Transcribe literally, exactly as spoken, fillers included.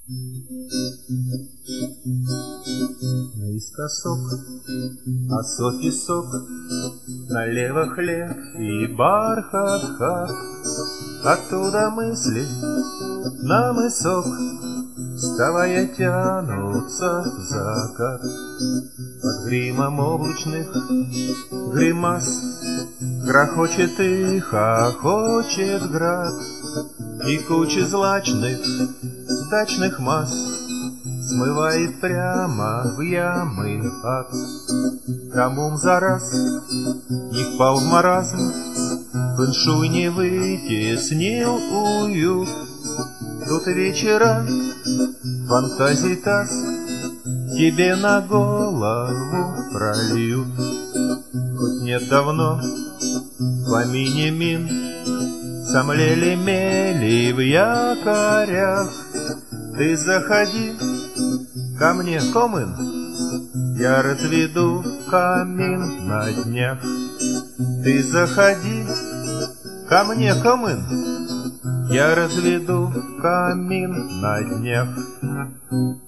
Наискосок осокий сок, налево хлеб и бархат хат. Оттуда мысли на мысок, вставая, тянутся в закат. Под гримом облачных гримас грохочет и хохочет град, и кучи злачных дачных масс смывает прямо в ямы ад. Кому за раз не впал в маразм, фэншуй не вытеснил уют. Тут вечера фантазий таз тебе на голову прольют. Хоть нет давно в помине мин, сомлели мели в якорях. Ты заходи ко мне, Комын, я разведу камин на днях. Ты заходи ко мне, Комын, я разведу камин на днях.